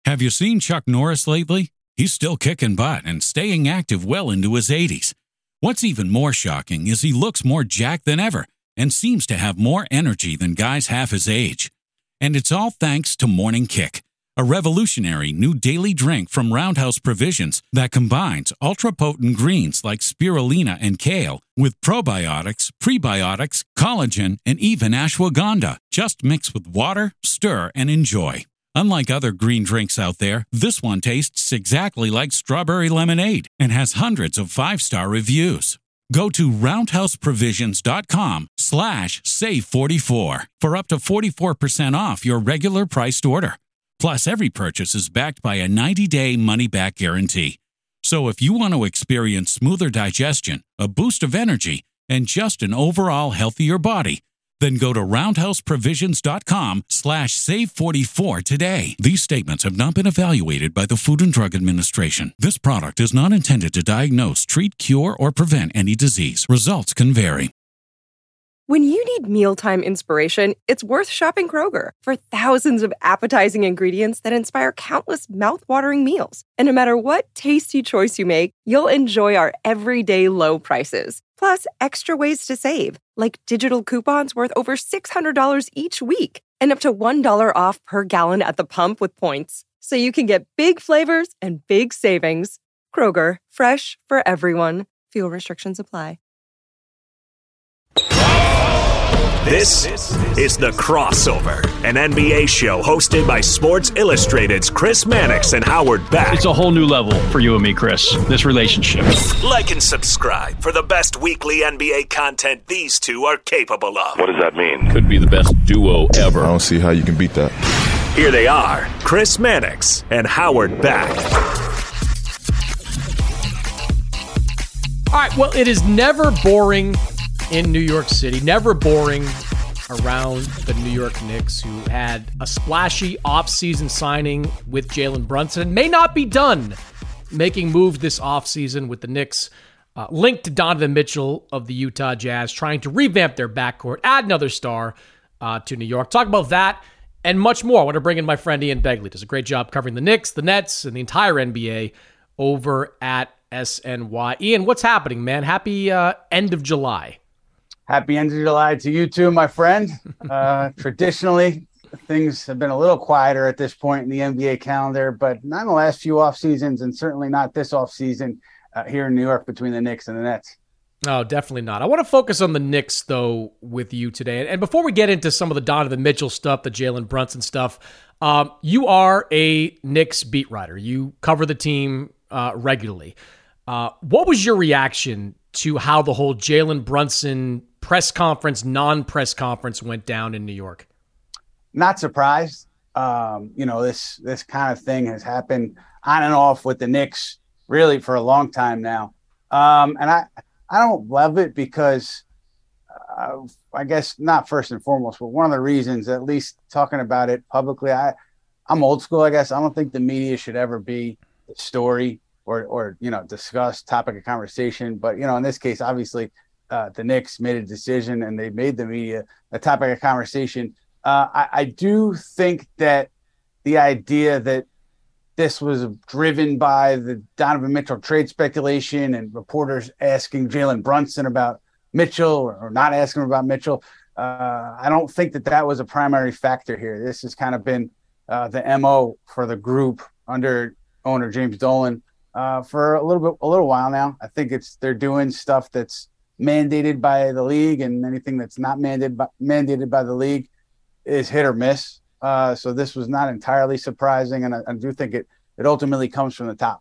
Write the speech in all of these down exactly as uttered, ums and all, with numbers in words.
Have you seen Chuck Norris lately? He's still kicking butt and staying active well into his eighties. What's even more shocking is he looks more jacked than ever and seems to have more energy than guys half his age. And it's all thanks to Morning Kick, a revolutionary new daily drink from Roundhouse Provisions that combines ultra-potent greens like spirulina and kale with probiotics, prebiotics, collagen, and even ashwagandha. Just mix with water, stir, and enjoy. Unlike other green drinks out there, this one tastes exactly like strawberry lemonade and has hundreds of five-star reviews. Go to roundhouseprovisions.com slash save44 for up to forty-four percent off your regular priced order. Plus, every purchase is backed by a ninety-day money-back guarantee. So if you want to experience smoother digestion, a boost of energy, and just an overall healthier body, then go to roundhouseprovisions.com slash save44 today. These statements have not been evaluated by the Food and Drug Administration. This product is not intended to diagnose, treat, cure, or prevent any disease. Results can vary. When you need mealtime inspiration, it's worth shopping Kroger for thousands of appetizing ingredients that inspire countless mouth-watering meals. And no matter what tasty choice you make, you'll enjoy our everyday low prices. Plus, extra ways to save, like digital coupons worth over six hundred dollars each week and up to one dollar off per gallon at the pump with points. So you can get big flavors and big savings. Kroger, fresh for everyone. Fuel restrictions apply. This is The Crossover, an N B A show hosted by Sports Illustrated's Chris Mannix and Howard Beck. It's a whole new level for you and me, Chris, this relationship. Like and subscribe for the best weekly N B A content these two are capable of. What does that mean? Could be the best duo ever. I don't see how you can beat that. Here they are, Chris Mannix and Howard Beck. All right, well, it is never boring in New York City, never boring around the New York Knicks, who had a splashy offseason signing with Jalen Brunson and may not be done making moves this offseason with the Knicks uh, linked to Donovan Mitchell of the Utah Jazz, trying to revamp their backcourt, add another star uh, to New York. Talk about that and much more. I want to bring in my friend Ian Begley. Does a great job covering the Knicks, the Nets, and the entire N B A over at S N Y. Ian, what's happening, man? Happy uh, end of July. Happy end of July to you too, my friend. Uh, traditionally, things have been a little quieter at this point in the N B A calendar, but not in the last few off seasons, and certainly not this off season uh, here in New York between the Knicks and the Nets. No, definitely not. I want to focus on the Knicks, though, with you today. And before we get into some of the Donovan Mitchell stuff, the Jalen Brunson stuff, um, you are a Knicks beat writer. You cover the team uh, regularly. Uh, what was your reaction to how the whole Jalen Brunson press conference, non-press conference went down in New York? Not surprised. Um, you know, this this kind of thing has happened on and off with the Knicks really for a long time now. Um, and I, I don't love it because uh, I guess not first and foremost, but one of the reasons, at least talking about it publicly, I, I'm old school, I guess. I don't think the media should ever be the story or, or, you know, discuss topic of conversation. But, you know, in this case, obviously, Uh, the Knicks made a decision and they made the media a topic of conversation. Uh, I, I do think that the idea that this was driven by the Donovan Mitchell trade speculation and reporters asking Jalen Brunson about Mitchell or, or not asking him about Mitchell, uh, I don't think that that was a primary factor here. This has kind of been uh, the M O for the group under owner James Dolan uh, for a little bit, a little while now. I think it's they're doing stuff that's mandated by the league, and anything that's not mandated by, mandated by the league is hit or miss. Uh, so this was not entirely surprising, and I, I do think it it ultimately comes from the top.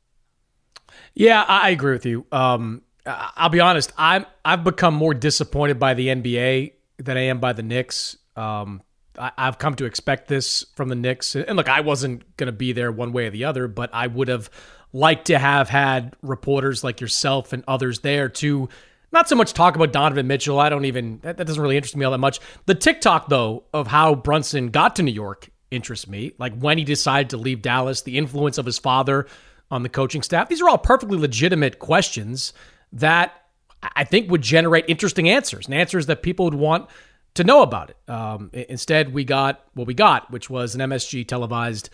Yeah, I agree with you. Um, I'll be honest, I'm I've become more disappointed by the N B A than I am by the Knicks. Um, I, I've come to expect this from the Knicks, and look, I wasn't going to be there one way or the other, but I would have liked to have had reporters like yourself and others there to not so much talk about Donovan Mitchell. I don't even, that, that doesn't really interest me all that much. The TikTok, though, of how Brunson got to New York interests me. Like when he decided to leave Dallas, the influence of his father on the coaching staff. These are all perfectly legitimate questions that I think would generate interesting answers and answers that people would want to know about it. Um, instead, we got what we got, which was an M S G televised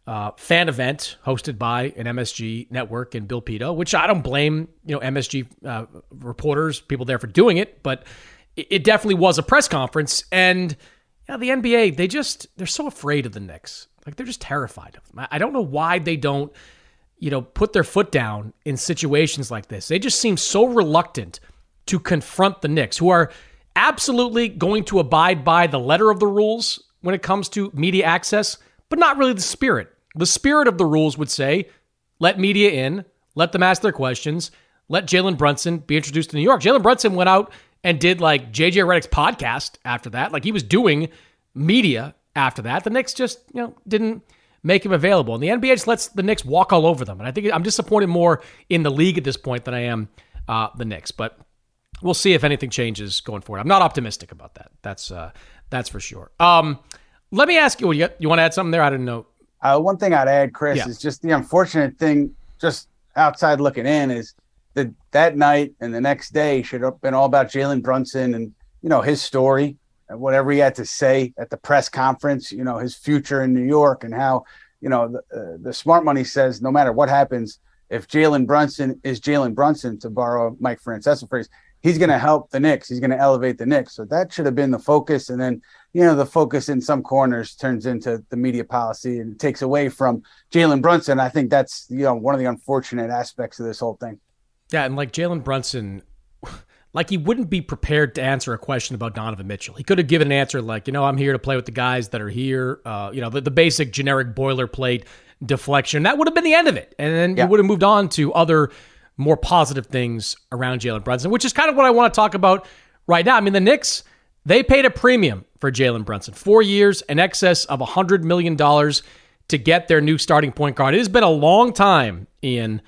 uh, fan event hosted by an M S G network and Bill Pito, which I don't blame, you know, M S G uh, reporters, people there for doing it, but it, it definitely was a press conference. And you know, the N B A, they just, they're so afraid of the Knicks. Like, they're just terrified of them. I don't know why they don't, you know, put their foot down in situations like this. They just seem so reluctant to confront the Knicks, who are absolutely going to abide by the letter of the rules when it comes to media access, but not really the spirit. The spirit of the rules would say, let media in, let them ask their questions, let Jalen Brunson be introduced to New York. Jalen Brunson went out and did like J J Redick's podcast after that. Like, he was doing media after that. The Knicks just, you know, didn't make him available. And the N B A just lets the Knicks walk all over them. And I think I'm disappointed more in the league at this point than I am uh, the Knicks. But we'll see if anything changes going forward. I'm not optimistic about that. That's uh, that's for sure. Um, let me ask you, you, you want to add something there? I didn't know. Uh, one thing I'd add, Chris, Yeah. is just the unfortunate thing, just outside looking in, is that that night and the next day should have been all about Jalen Brunson and, you know, his story and whatever he had to say at the press conference, you know, his future in New York, and how, you know, the, uh, the smart money says no matter what happens, if Jalen Brunson is Jalen Brunson, to borrow Mike Francesa's phrase, he's going to help the Knicks. He's going to elevate the Knicks. So that should have been the focus. And then, you know, the focus in some corners turns into the media policy and takes away from Jalen Brunson. I think that's, you know, one of the unfortunate aspects of this whole thing. Yeah, and like Jalen Brunson, like he wouldn't be prepared to answer a question about Donovan Mitchell. He could have given an answer like, you know, I'm here to play with the guys that are here. Uh, you know, the, the basic generic boilerplate deflection. That would have been the end of it. And then Yeah. you would have moved on to other more positive things around Jalen Brunson, which is kind of what I want to talk about right now. I mean, the Knicks, they paid a premium for Jalen Brunson. Four years, in excess of one hundred million dollars to get their new starting point guard. It has been a long time, Ian.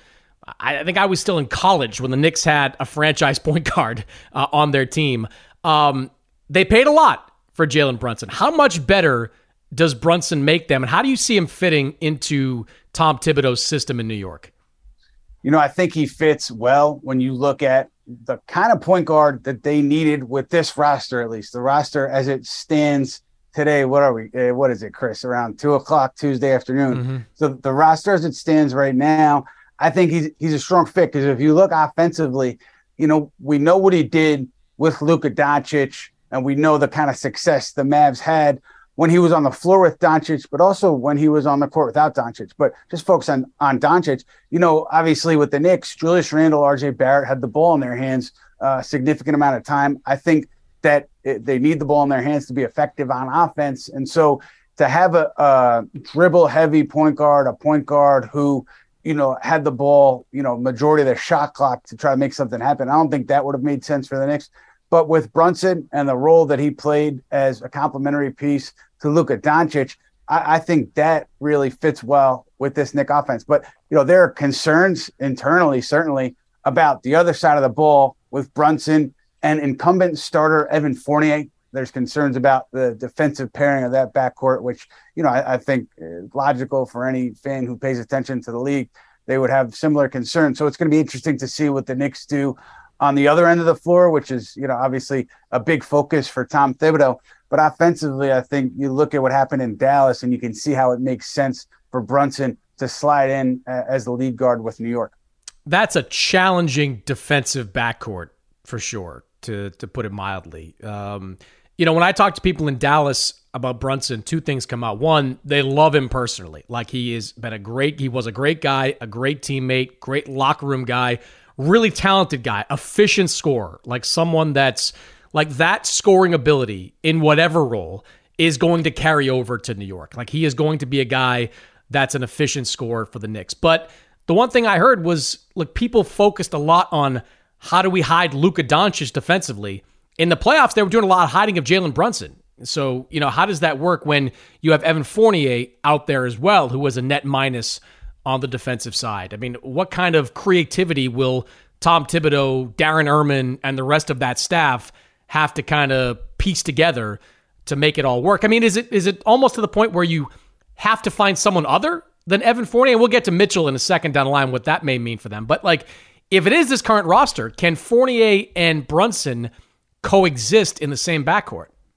I think I was still in college when the Knicks had a franchise point guard uh, on their team. Um, they paid a lot for Jalen Brunson. How much better does Brunson make them, and how do you see him fitting into Tom Thibodeau's system in New York? You know, I think he fits well when you look at the kind of point guard that they needed with this roster, at least. The roster as it stands today, what are we? Uh, what is it, Chris? Around two o'clock Tuesday afternoon. Mm-hmm. So the roster as it stands right now, I think he's he's a strong fit, because if you look offensively, you know, we know what he did with Luka Doncic, and we know the kind of success the Mavs had when he was on the floor with Doncic, but also when he was on the court without Doncic. But just focus on, on Doncic. You know, obviously with the Knicks, Julius Randle, R J Barrett had the ball in their hands a significant amount of time. I think that it, they need the ball in their hands to be effective on offense. And so to have a, a dribble-heavy point guard, a point guard who, you know, had the ball, you know, majority of their shot clock to try to make something happen, I don't think that would have made sense for the Knicks. But with Brunson and the role that he played as a complementary piece to Luka Doncic, I, I think that really fits well with this Knick offense. But, you know, there are concerns internally, certainly, about the other side of the ball with Brunson and incumbent starter Evan Fournier. There's concerns about the defensive pairing of that backcourt, which, you know, I, I think is logical for any fan who pays attention to the league. They would have similar concerns. So it's going to be interesting to see what the Knicks do on the other end of the floor, which is, you know, obviously a big focus for Tom Thibodeau. But offensively, I think you look at what happened in Dallas and you can see how it makes sense for Brunson to slide in uh, as the lead guard with New York. That's a challenging defensive backcourt for sure, to to put it mildly. Um, you know, when I talk to people in Dallas about Brunson, two things come out. One, they love him personally. Like, he has been a great, he was a great guy, a great teammate, great locker room guy, really talented guy, efficient scorer, like someone that's like that scoring ability in whatever role is going to carry over to New York. Like, he is going to be a guy that's an efficient scorer for the Knicks. But the one thing I heard was, look, people focused a lot on how do we hide Luka Doncic defensively. In the playoffs, they were doing a lot of hiding of Jalen Brunson. So, you know, how does that work when you have Evan Fournier out there as well, who was a net minus on the defensive side? I mean, what kind of creativity will Tom Thibodeau, Darren Erman, and the rest of that staff have to kind of piece together to make it all work? I mean, is it is it almost to the point where you have to find someone other than Evan Fournier? And we'll get to Mitchell in a second down the line, what that may mean for them. But, like, if it is this current roster, can Fournier and Brunson coexist in the same backcourt?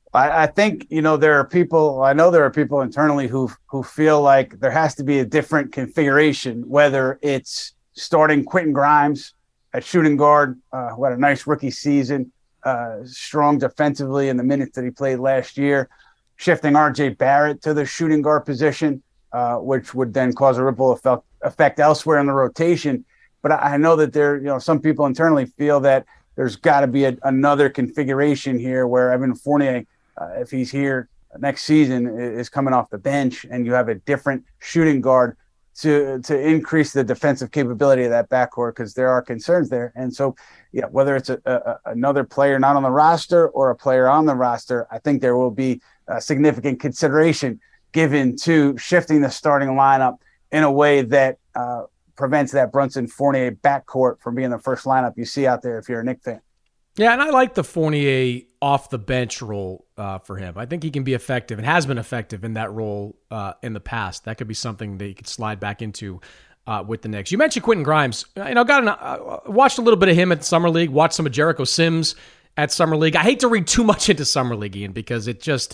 I, I think, you know, there are people, I know there are people internally who who feel like there has to be a different configuration, whether it's starting Quentin Grimes at shooting guard, uh, who had a nice rookie season, uh, strong defensively in the minutes that he played last year, shifting R J Barrett to the shooting guard position, uh, which would then cause a ripple effect, effect elsewhere in the rotation. But I, I know that there, you know, some people internally feel that there's got to be a, another configuration here where Evan Fournier, Uh, if he's here next season, is coming off the bench, and you have a different shooting guard to to increase the defensive capability of that backcourt, because there are concerns there. And so, yeah, whether it's a, a, another player not on the roster or a player on the roster, I think there will be a significant consideration given to shifting the starting lineup in a way that uh, prevents that Brunson Fournier backcourt from being the first lineup you see out there if you're a Knicks fan. Yeah, and I like the Fournier off the bench role uh, for him. I think he can be effective and has been effective in that role uh, in the past. That could be something that he could slide back into uh, with the Knicks. You mentioned Quentin Grimes. You know, got an, uh, watched a little bit of him at Summer League. Watched some of Jericho Sims at Summer League. I hate to read too much into Summer League, Ian, because it just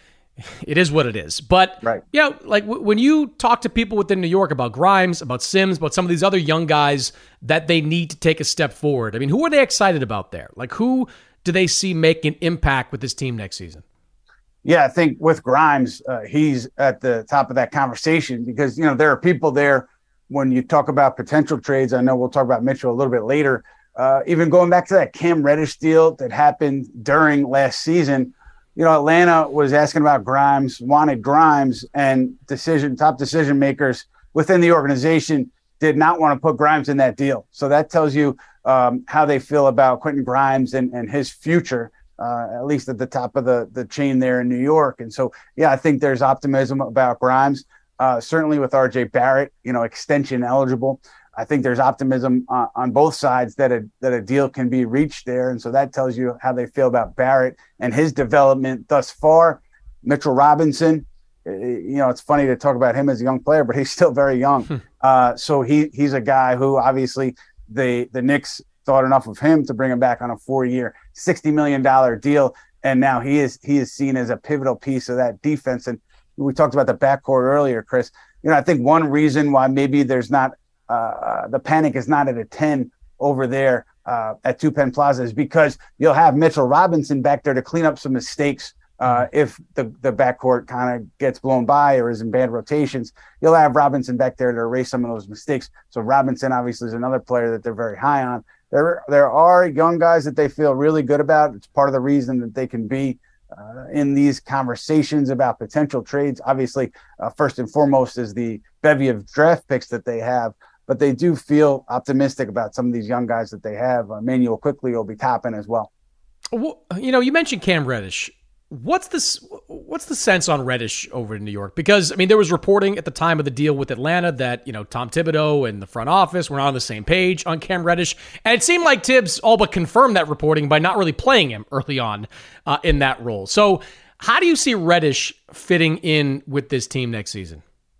it is what it is. But right. you know, like w- when you talk to people within New York about Grimes, about Sims, about some of these other young guys that they need to take a step forward. I mean, who are they excited about there? Like, who do they see make an impact with this team next season? Yeah, I think with Grimes, uh, he's at the top of that conversation because, you know, there are people there when you talk about potential trades. I know we'll talk about Mitchell a little bit later. Uh, even going back to that Cam Reddish deal that happened during last season, you know, Atlanta was asking about Grimes, wanted Grimes, and decision top decision makers within the organization did not want to put Grimes in that deal. So that tells you um, how they feel about Quentin Grimes and, and his future, uh, at least at the top of the, the chain there in New York. And so, yeah, I think there's optimism about Grimes, uh, certainly with R J Barrett, you know, extension eligible. I think there's optimism uh, on both sides that a that a deal can be reached there. And so that tells you how they feel about Barrett and his development thus far. Mitchell Robinson, you know, it's funny to talk about him as a young player, but he's still very young. uh, so he he's a guy who obviously the the Knicks thought enough of him to bring him back on a four-year, sixty million dollars deal. And now he is he is seen as a pivotal piece of that defense. And we talked about the backcourt earlier, Chris. You know, I think one reason why maybe there's not uh, the panic is not at a ten over there uh, at Two Penn Plaza is because you'll have Mitchell Robinson back there to clean up some mistakes. Uh, if the, the backcourt kind of gets blown by or is in bad rotations, you'll have Robinson back there to erase some of those mistakes. So Robinson obviously is another player that they're very high on. There, there are young guys that they feel really good about. It's part of the reason that they can be uh, in these conversations about potential trades. Obviously, uh, first and foremost is the bevy of draft picks that they have, but they do feel optimistic about some of these young guys that they have. Uh, Manuel quickly will be topping as well. Well, you know, you mentioned Cam Reddish. What's this? What's the sense on Reddish over in New York? Because, I mean, there was reporting at the time of the deal with Atlanta that, you know, Tom Thibodeau and the front office were not on the same page on Cam Reddish. And it seemed like Tibbs all but confirmed that reporting by not really playing him early on uh, in that role. So how do you see Reddish fitting in with this team next season?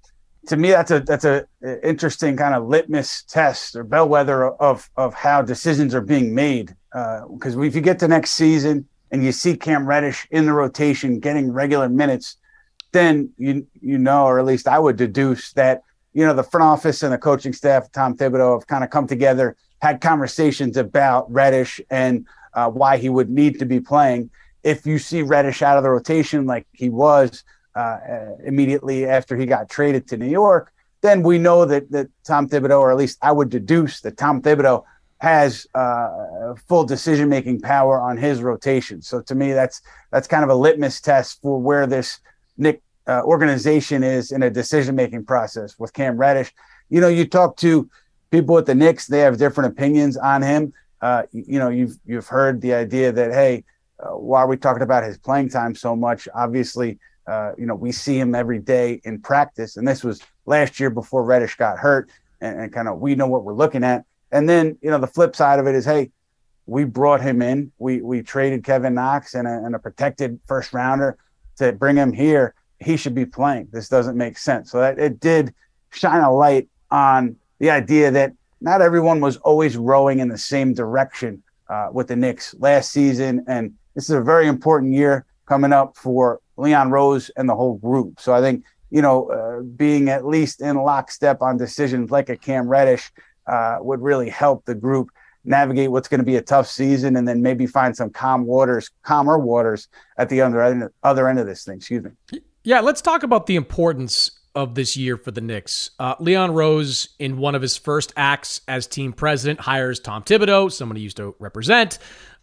To me, that's a that's a interesting kind of litmus test or bellwether of, of how decisions are being made. Because uh, if you get to next season and you see Cam Reddish in the rotation getting regular minutes, then you you know, or at least I would deduce that, you know, the front office and the coaching staff, Tom Thibodeau, have kind of come together, had conversations about Reddish and uh, why he would need to be playing. If you see Reddish out of the rotation like he was uh, immediately after he got traded to New York, then we know that that Tom Thibodeau, or at least I would deduce that Tom Thibodeau has uh, full decision-making power on his rotation. So to me, that's that's kind of a litmus test for where this Knick uh, organization is in a decision-making process with Cam Reddish. You know, you talk to people at the Knicks, they have different opinions on him. Uh, you, you know, you've you've heard the idea that, hey, uh, why are we talking about his playing time so much? Obviously, uh, you know, we see him every day in practice, and this was last year before Reddish got hurt, and, and kind of we know what we're looking at. And then, you know, the flip side of it is, hey, we brought him in. We we traded Kevin Knox and a, and a protected first rounder to bring him here. He should be playing. This doesn't make sense. So that it did shine a light on the idea that not everyone was always rowing in the same direction uh, with the Knicks last season. And this is a very important year coming up for Leon Rose and the whole group. So I think, you know, uh, being at least in lockstep on decisions like a Cam Reddish uh, would really help the group navigate what's going to be a tough season, and then maybe find some calm waters, calmer waters at the other end, other end of this thing. Excuse me. Yeah, let's talk about the importance of this year for the Knicks. Uh, Leon Rose, in one of his first acts as team president, hires Tom Thibodeau, someone he used to represent.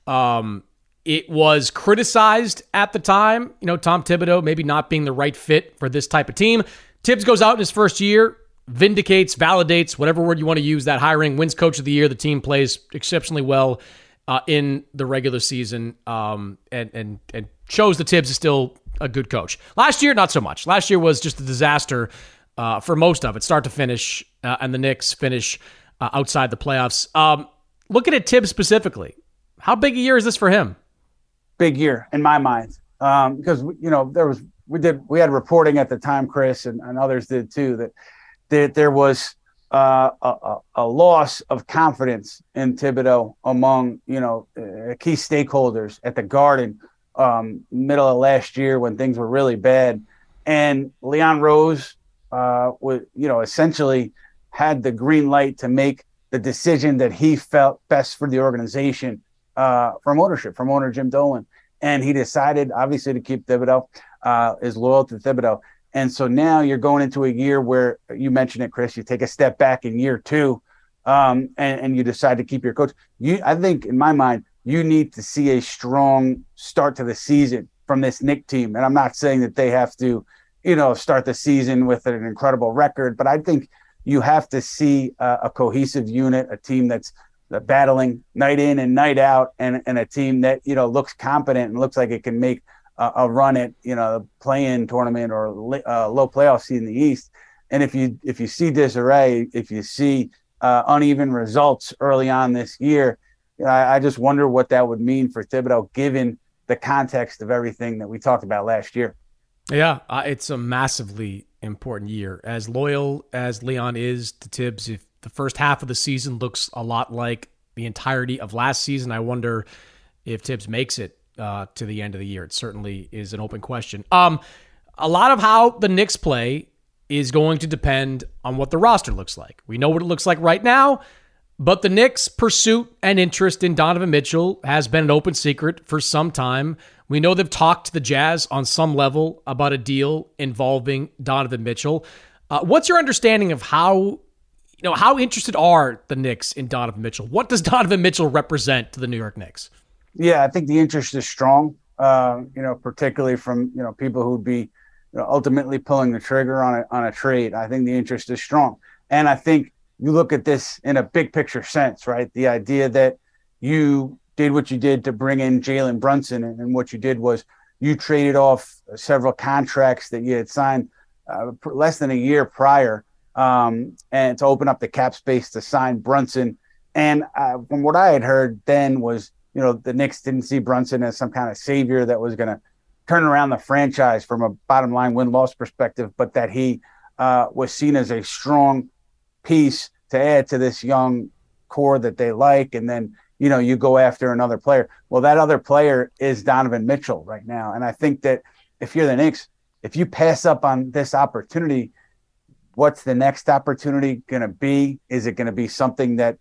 Um, it was criticized at the time, you know, Tom Thibodeau maybe not being the right fit for this type of team. Tibbs goes out in his first year, vindicates, validates, whatever word you want to use, that hiring, wins coach of the year. The team plays exceptionally well uh, in the regular season, um, and, and, and shows that Tibbs is still a good coach. Last year, not so much. Last year was just a disaster uh, for most of it, start to finish, uh, and the Knicks finish uh, outside the playoffs. Um, looking at Tibbs specifically, how big a year is this for him? Big year in my mind, um, because you know there was we did we had reporting at the time, Chris, and, and others did too, that that there was uh, a, a loss of confidence in Thibodeau among you know uh, key stakeholders at the Garden. Um, middle of last year when things were really bad, and Leon Rose uh, was, you know, essentially had the green light to make the decision that he felt best for the organization uh, from ownership, from owner Jim Dolan, and he decided obviously to keep Thibodeau, uh, is loyal to Thibodeau, and so now you're going into a year where you mentioned it, Chris. You take a step back in year two, um, and, and you decide to keep your coach. You, I think, in my mind, you need to see a strong start to the season from this Knicks team. And I'm not saying that they have to, you know, start the season with an incredible record, but I think you have to see a, a cohesive unit, a team that's battling night in and night out, and, and a team that, you know, looks competent and looks like it can make a, a run at, you know, the play-in tournament or uh, low playoff seed in the East. And if you, if you see disarray, if you see uh, uneven results early on this year, I just wonder what that would mean for Thibodeau, given the context of everything that we talked about last year. Yeah, uh, it's a massively important year. As loyal as Leon is to Tibbs, if the first half of the season looks a lot like the entirety of last season, I wonder if Tibbs makes it uh, to the end of the year. It certainly is an open question. Um, a lot of how the Knicks play is going to depend on what the roster looks like. We know what it looks like right now. But the Knicks' pursuit and interest in Donovan Mitchell has been an open secret for some time. We know they've talked to the Jazz on some level about a deal involving Donovan Mitchell. Uh, what's your understanding of how, you know, how interested are the Knicks in Donovan Mitchell? What does Donovan Mitchell represent to the New York Knicks? Yeah, I think the interest is strong. Uh, you know, particularly from you know people who'd be you know, ultimately pulling the trigger on a on a trade. I think the interest is strong, and I think. You look at this in a big picture sense, right? The idea that you did what you did to bring in Jalen Brunson, and, and what you did was you traded off several contracts that you had signed uh, less than a year prior, um, and to open up the cap space to sign Brunson. And uh, from what I had heard then was, you know, the Knicks didn't see Brunson as some kind of savior that was going to turn around the franchise from a bottom line win-loss perspective, but that he uh, was seen as a strong piece to add to this young core that they like. And then, you know, you go after another player. Well, that other player is Donovan Mitchell right now. And I think that if you're the Knicks, if you pass up on this opportunity, what's the next opportunity going to be? Is it going to be something that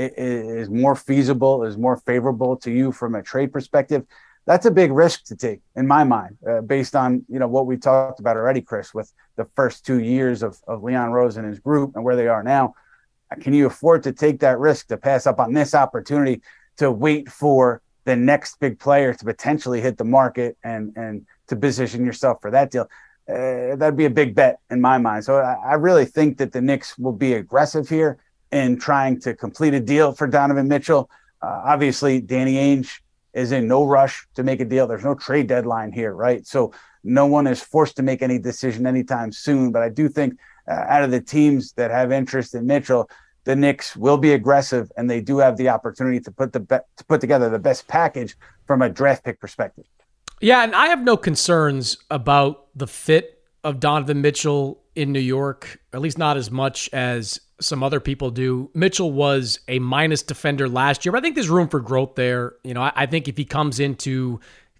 is more feasible, is more favorable to you from a trade perspective? That's a big risk to take in my mind, uh, based on, you know, what we talked about already, Chris, with the first two years of, of Leon Rose and his group and where they are now. Can you afford to take that risk to pass up on this opportunity to wait for the next big player to potentially hit the market and, and to position yourself for that deal? Uh, that'd be a big bet in my mind. So I, I really think that the Knicks will be aggressive here in trying to complete a deal for Donovan Mitchell. Uh, obviously, Danny Ainge is in no rush to make a deal. There's no trade deadline here, right? So no one is forced to make any decision anytime soon. But I do think uh, out of the teams that have interest in Mitchell, the Knicks will be aggressive, and they do have the opportunity to put the be- to put together the best package from a draft pick perspective. Yeah, and I have no concerns about the fit of Donovan Mitchell in New York, at least not as much as some other people do. Mitchell was a minus defender last year, but I think there's room for growth there. You know, I, I think if he comes into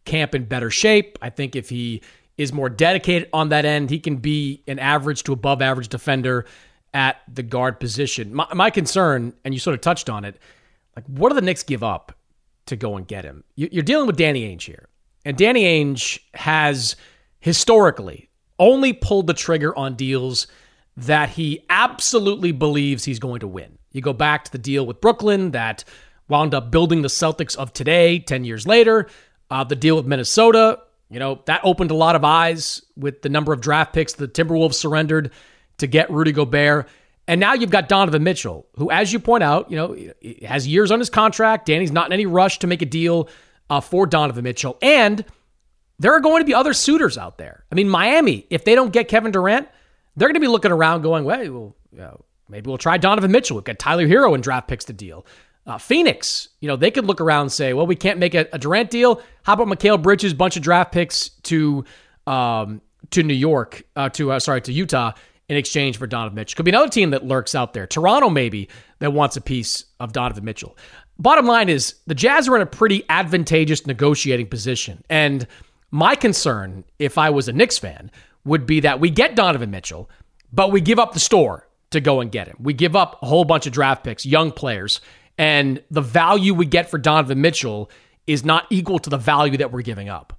camp in better shape. I think if he is more dedicated on that end, he can be an average to above average defender at the guard position. My, my concern, and you sort of touched on it, like what do the Knicks give up to go and get him? You, you're dealing with Danny Ainge here. And Danny Ainge has historically only pulled the trigger on deals that he absolutely believes he's going to win. You go back to the deal with Brooklyn that wound up building the Celtics of today, ten years later. Uh, the deal with Minnesota, you know, that opened a lot of eyes with the number of draft picks the Timberwolves surrendered to get Rudy Gobert. And now you've got Donovan Mitchell, who, as you point out, you know, has years on his contract. Danny's not in any rush to make a deal uh, for Donovan Mitchell. And there are going to be other suitors out there. I mean, Miami, if they don't get Kevin Durant, they're going to be looking around going, well, well you know, maybe we'll try Donovan Mitchell. We've got Tyler Hero in draft picks to deal. Uh, Phoenix, you know, they could look around and say, well, we can't make a, a Durant deal. How about Mikal Bridges, bunch of draft picks to um, to New York, uh, to uh, sorry, to Utah in exchange for Donovan Mitchell. Could be another team that lurks out there. Toronto maybe that wants a piece of Donovan Mitchell. Bottom line is the Jazz are in a pretty advantageous negotiating position. And my concern, if I was a Knicks fan, would be that we get Donovan Mitchell, but we give up the store to go and get him. We give up a whole bunch of draft picks, young players, and the value we get for Donovan Mitchell is not equal to the value that we're giving up.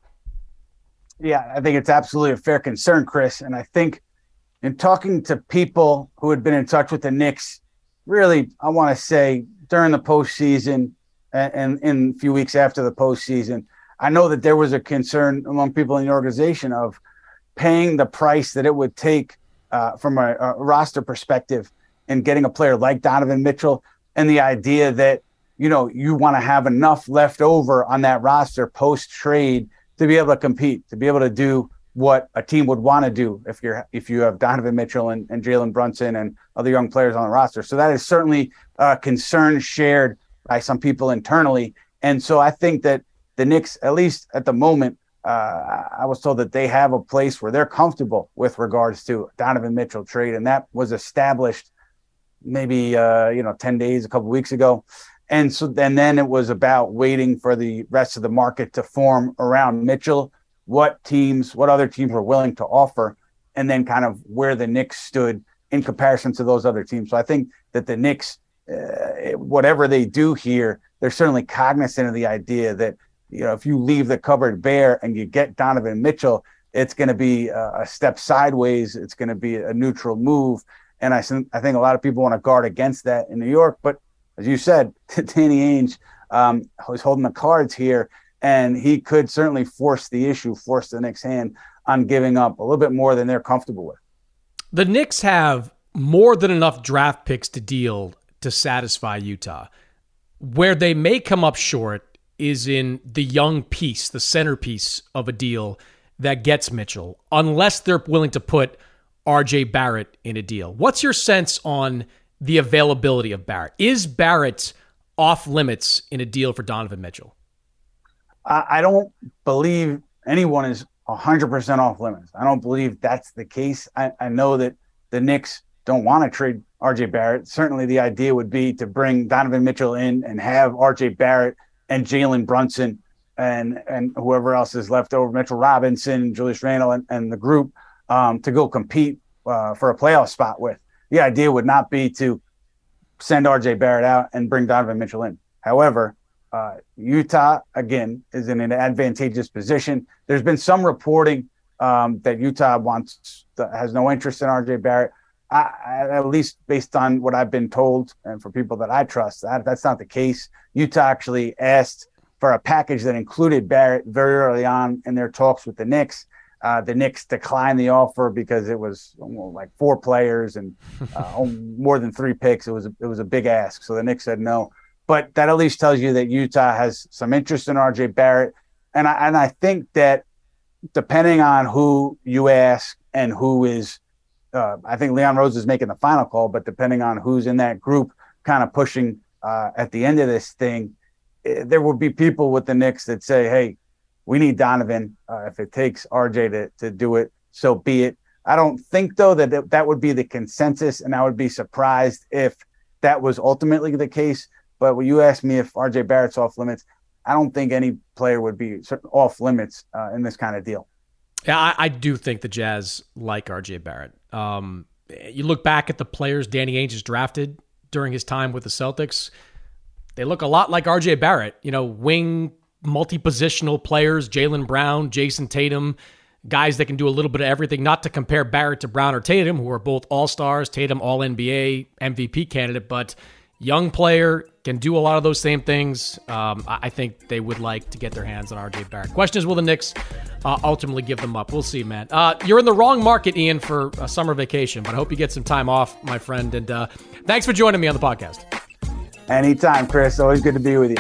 Yeah, I think it's absolutely a fair concern, Chris. And I think in talking to people who had been in touch with the Knicks, really, I want to say during the postseason and, and in a few weeks after the postseason, I know that there was a concern among people in the organization of paying the price that it would take uh, from a, a roster perspective in getting a player like Donovan Mitchell, and the idea that, you know, you want to have enough left over on that roster post-trade to be able to compete, to be able to do what a team would want to do if you're if you have Donovan Mitchell and, and Jalen Brunson and other young players on the roster. So that is certainly a concern shared by some people internally. And so I think that the Knicks, at least at the moment, uh, I was told that they have a place where they're comfortable with regards to Donovan Mitchell trade. And that was established maybe, uh, you know, ten days, a couple weeks ago. And so and then it was about waiting for the rest of the market to form around Mitchell, what teams, what other teams were willing to offer, and then kind of where the Knicks stood in comparison to those other teams. So I think that the Knicks, uh, whatever they do here, they're certainly cognizant of the idea that, you know, if you leave the cupboard bare and you get Donovan Mitchell, it's going to be a, a step sideways. It's going to be a neutral move. And I, I think a lot of people want to guard against that in New York. But as you said, Danny Ainge um, was holding the cards here, and he could certainly force the issue, force the Knicks' hand on giving up a little bit more than they're comfortable with. The Knicks have more than enough draft picks to deal to satisfy Utah. Where they may come up short is in the young piece, the centerpiece of a deal that gets Mitchell, unless they're willing to put R J Barrett in a deal. What's your sense on the availability of Barrett? Is Barrett off limits in a deal for Donovan Mitchell? I don't believe anyone is one hundred percent off limits. I don't believe that's the case. I, I know that the Knicks don't want to trade R J Barrett. Certainly the idea would be to bring Donovan Mitchell in and have R J Barrett and Jalen Brunson and and whoever else is left over, Mitchell Robinson, Julius Randle, and, and the group um, to go compete uh, for a playoff spot with. The idea would not be to send R J Barrett out and bring Donovan Mitchell in. However, uh, Utah, again, is in an advantageous position. There's been some reporting um, that Utah wants has no interest in R J Barrett. I, I, at least based on what I've been told and for people that I trust, that that's not the case. Utah actually asked for a package that included Barrett very early on in their talks with the Knicks. Uh, the Knicks declined the offer because it was well, like four players and uh, more than three picks. It was a, it was a big ask, so the Knicks said no. But that at least tells you that Utah has some interest in R J Barrett, and I and I think that depending on who you ask and who is, uh, I think Leon Rose is making the final call, but depending on who's in that group, kind of pushing uh, at the end of this thing, there will be people with the Knicks that say, hey, we need Donovan. Uh, if it takes R J to, to do it, so be it. I don't think, though, that that would be the consensus, and I would be surprised if that was ultimately the case. But when you ask me if R J Barrett's off limits, I don't think any player would be off limits uh, in this kind of deal. Yeah, I, I do think the Jazz like R J Barrett. Um, you look back at the players Danny Ainge has drafted during his time with the Celtics, they look a lot like R J Barrett. You know, wing, multi-positional players, Jaylen Brown, Jason Tatum, guys that can do a little bit of everything, not to compare Barrett to Brown or Tatum, who are both all-stars, Tatum all-N B A, M V P candidate, but young player, can do a lot of those same things. Um, I think they would like to get their hands on R J Barrett. Question is, will the Knicks uh, ultimately give them up? We'll see, man. Uh, you're in the wrong market, Ian, for a summer vacation, but I hope you get some time off, my friend. And uh, thanks for joining me on the podcast. Anytime, Chris. Always good to be with you.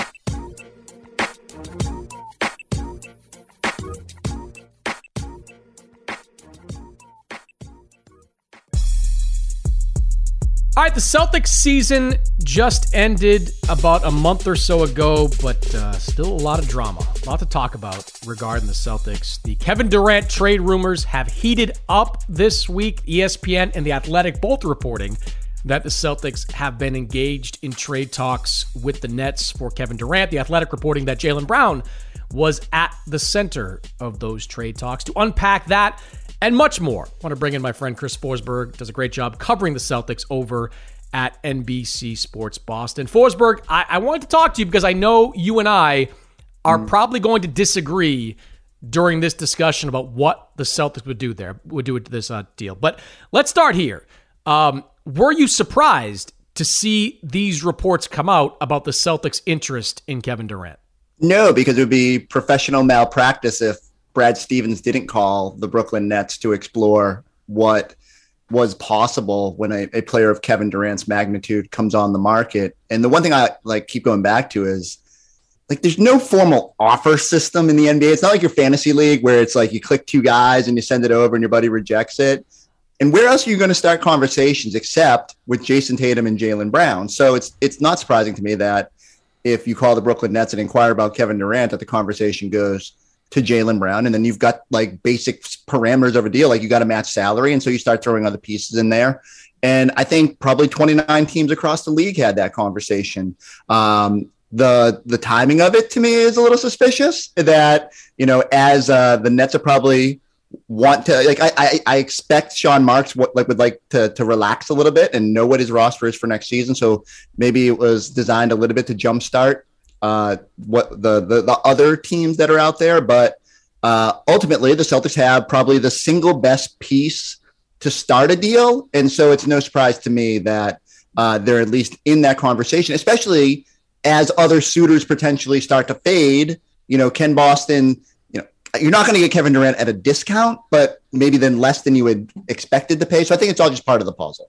All right, the Celtics season just ended about a month or so ago, but uh, still a lot of drama, a lot to talk about regarding the Celtics. The Kevin Durant trade rumors have heated up this week. E S P N and The Athletic both reporting that the Celtics have been engaged in trade talks with the Nets for Kevin Durant. The Athletic reporting that Jaylen Brown was at the center of those trade talks. To unpack that and much more, I want to bring in my friend Chris Forsberg. Does a great job covering the Celtics over at N B C Sports Boston. Forsberg, I, I wanted to talk to you because I know you and I are mm. probably going to disagree during this discussion about what the Celtics would do there, would do with this uh, deal. But let's start here. Um, were you surprised to see these reports come out about the Celtics' interest in Kevin Durant? No, because it would be professional malpractice if Brad Stevens didn't call the Brooklyn Nets to explore what was possible when a, a player of Kevin Durant's magnitude comes on the market. And the one thing I like keep going back to is like, there's no formal offer system in the N B A. It's not like your fantasy league where it's like you click two guys and you send it over and your buddy rejects it. And where else are you going to start conversations except with Jason Tatum and Jaylen Brown? So it's, it's not surprising to me that if you call the Brooklyn Nets and inquire about Kevin Durant, that the conversation goes to Jaylen Brown. And then you've got like basic parameters of a deal. Like you got to match salary. And so you start throwing other pieces in there. And I think probably twenty-nine teams across the league had that conversation. Um, the, the timing of it to me is a little suspicious that, you know, as uh, the Nets are probably want to, like, I, I, I expect Sean Marks what, like would like to, to relax a little bit and know what his roster is for next season. So maybe it was designed a little bit to jumpstart uh, what the, the, the other teams that are out there. But uh, ultimately the Celtics have probably the single best piece to start a deal. And so it's no surprise to me that uh, they're at least in that conversation, especially as other suitors potentially start to fade. You know, Ken Boston, you know, you're not going to get Kevin Durant at a discount, but maybe then less than you had expected to pay. So I think it's all just part of the puzzle.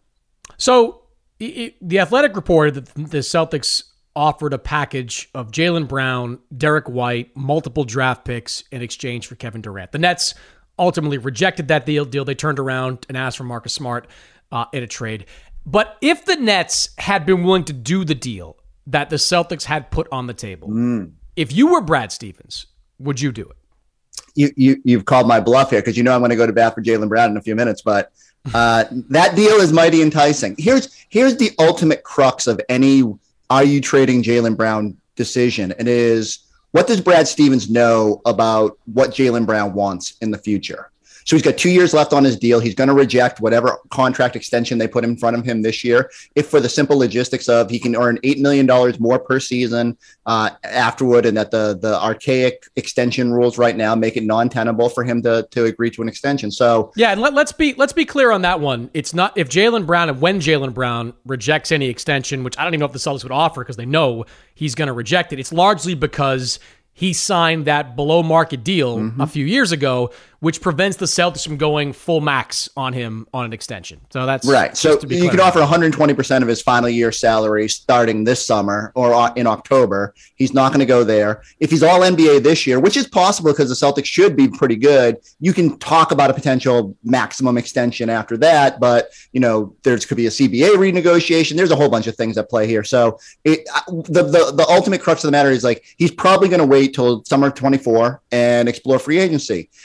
So it, the Athletic reported that the Celtics offered a package of Jaylen Brown, Derek White, multiple draft picks in exchange for Kevin Durant. The Nets ultimately rejected that deal. Deal. They turned around and asked for Marcus Smart uh, in a trade. But if the Nets had been willing to do the deal that the Celtics had put on the table, mm. if you were Brad Stevens, would you do it? You, you, you've called my bluff here because you know I'm going to go to bat for Jaylen Brown in a few minutes, but uh, that deal is mighty enticing. Here's here's the ultimate crux of any are you trading Jaylen Brown decision. It is, what does Brad Stevens know about what Jaylen Brown wants in the future? So he's got two years left on his deal. He's going to reject whatever contract extension they put in front of him this year, if for the simple logistics of he can earn eight million dollars more per season uh, afterward, and that the the archaic extension rules right now make it non-tenable for him to to agree to an extension. So yeah, and let, let's be let's be clear on that one. It's not if Jaylen Brown and when Jaylen Brown rejects any extension, which I don't even know if the Celtics would offer because they know he's going to reject it. It's largely because he signed that below market deal mm-hmm. a few years ago, which prevents the Celtics from going full max on him on an extension. So that's right. So you could offer one hundred twenty percent of his final year salary starting this summer or in October. He's not going to go there. If he's all N B A this year, which is possible because the Celtics should be pretty good, you can talk about a potential maximum extension after that. But, you know, there's could be a C B A renegotiation. There's a whole bunch of things at play here. So it, the, the, the ultimate crux of the matter is like, he's probably going to wait till summer twenty-four and explore free agency. Now,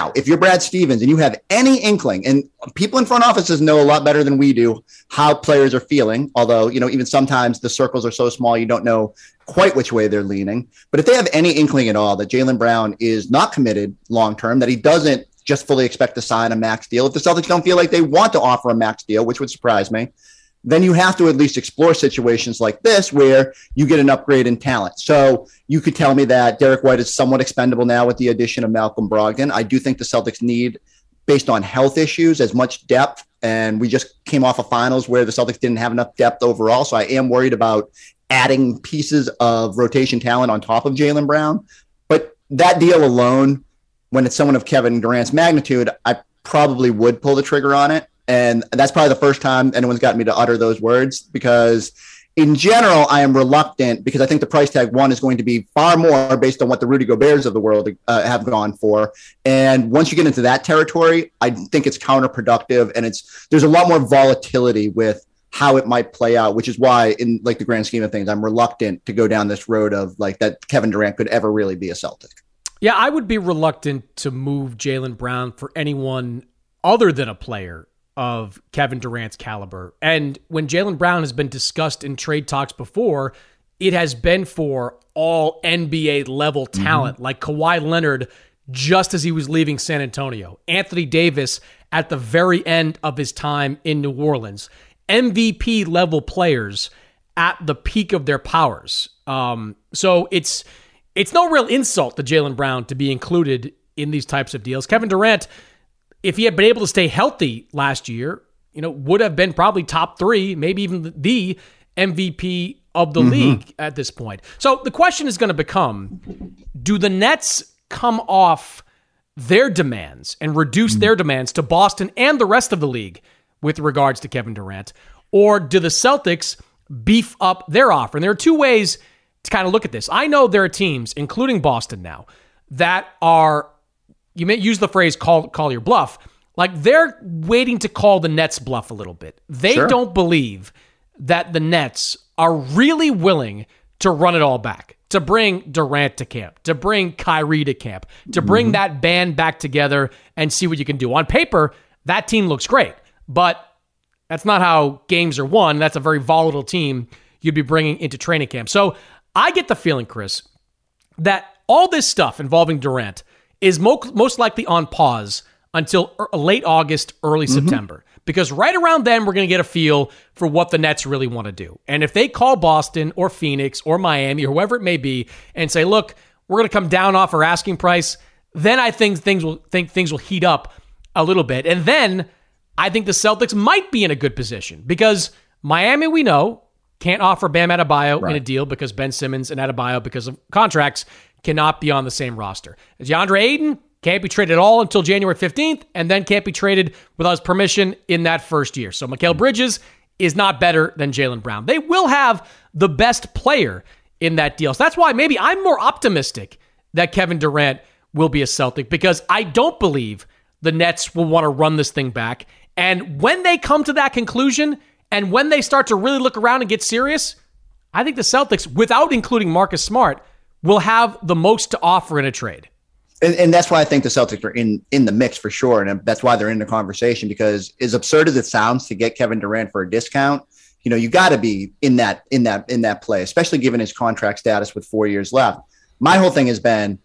Now, if you're Brad Stevens and you have any inkling, and people in front offices know a lot better than we do how players are feeling, although, you know, even sometimes the circles are so small, you don't know quite which way they're leaning. But if they have any inkling at all that Jaylen Brown is not committed long-term, that he doesn't just fully expect to sign a max deal, if the Celtics don't feel like they want to offer a max deal, which would surprise me, then you have to at least explore situations like this where you get an upgrade in talent. So you could tell me that Derek White is somewhat expendable now with the addition of Malcolm Brogdon. I do think the Celtics need, based on health issues, as much depth. And we just came off of finals where the Celtics didn't have enough depth overall. So I am worried about adding pieces of rotation talent on top of Jaylen Brown. But that deal alone, when it's someone of Kevin Durant's magnitude, I probably would pull the trigger on it. And that's probably the first time anyone's gotten me to utter those words, because in general, I am reluctant, because I think the price tag one is going to be far more based on what the Rudy Goberts of the world uh, have gone for. And once you get into that territory, I think it's counterproductive, and it's there's a lot more volatility with how it might play out, which is why in like the grand scheme of things, I'm reluctant to go down this road of like that Kevin Durant could ever really be a Celtic. Yeah, I would be reluctant to move Jaylen Brown for anyone other than a player of Kevin Durant's caliber. And when Jaylen Brown has been discussed in trade talks before, it has been for all N B A level talent, mm-hmm. like Kawhi Leonard just as he was leaving San Antonio, Anthony Davis at the very end of his time in New Orleans, M V P level players at the peak of their powers. Um, so it's it's no real insult to Jaylen Brown to be included in these types of deals. Kevin Durant, if he had been able to stay healthy last year, you know, would have been probably top three, maybe even the M V P of the mm-hmm. league at this point. So the question is going to become, do the Nets come off their demands and reduce mm-hmm. their demands to Boston and the rest of the league with regards to Kevin Durant? Or do the Celtics beef up their offer? And there are two ways to kind of look at this. I know there are teams, including Boston now, that are, you may use the phrase call call your bluff, like they're waiting to call the Nets bluff a little bit. They sure. don't believe that the Nets are really willing to run it all back, to bring Durant to camp, to bring Kyrie to camp, to bring mm-hmm. that band back together and see what you can do. On paper, that team looks great, but that's not how games are won. That's a very volatile team you'd be bringing into training camp. So I get the feeling, Chris, that all this stuff involving Durant is mo- most likely on pause until er- late August, early mm-hmm. September. Because right around then, we're going to get a feel for what the Nets really want to do. And if they call Boston or Phoenix or Miami or whoever it may be and say, look, we're going to come down off our asking price, then I think things will think things will heat up a little bit. And then I think the Celtics might be in a good position because Miami, we know, can't offer Bam Adebayo right. in a deal because Ben Simmons and Adebayo, because of contracts, cannot be on the same roster. DeAndre Ayton can't be traded at all until January fifteenth, and then can't be traded without his permission in that first year. So Mikal Bridges is not better than Jaylen Brown. They will have the best player in that deal. So that's why maybe I'm more optimistic that Kevin Durant will be a Celtic, because I don't believe the Nets will want to run this thing back. And when they come to that conclusion, and when they start to really look around and get serious, I think the Celtics, without including Marcus Smart, will have the most to offer in a trade. And, and that's why I think the Celtics are in, in the mix for sure. And that's why they're in the conversation, because as absurd as it sounds to get Kevin Durant for a discount, you know, you got to be in that, in that, in that play, especially given his contract status with four years left. My whole thing has been,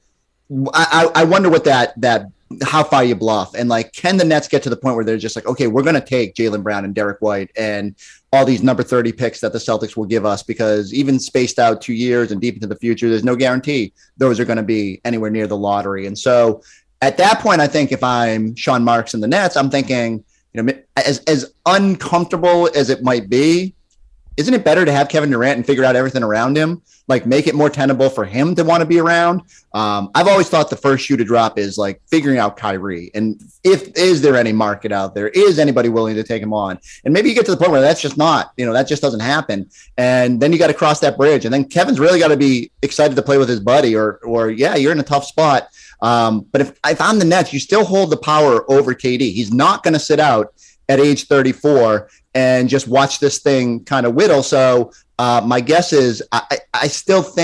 I, I wonder what that, that, how far you bluff, and like, can the Nets get to the point where they're just like, okay, we're going to take Jaylen Brown and Derek White and all these number thirty picks that the Celtics will give us, because even spaced out two years and deep into the future, there's no guarantee those are going to be anywhere near the lottery. And so at that point, I think if I'm Sean Marks and the Nets, I'm thinking, you know, as, as uncomfortable as it might be, isn't it better to have Kevin Durant and figure out everything around him? Like, make it more tenable for him to want to be around. Um, I've always thought the first shoe to drop is like figuring out Kyrie. And if, is there any market out there? Is anybody willing to take him on? And maybe you get to the point where that's just not, you know, that just doesn't happen. And then you got to cross that bridge. And then Kevin's really got to be excited to play with his buddy, or, or yeah, you're in a tough spot. Um, but if, if I'm the Nets, you still hold the power over K D. He's not going to sit out at age thirty-four and just watch this thing kind of whittle. So uh, my guess is I, I still think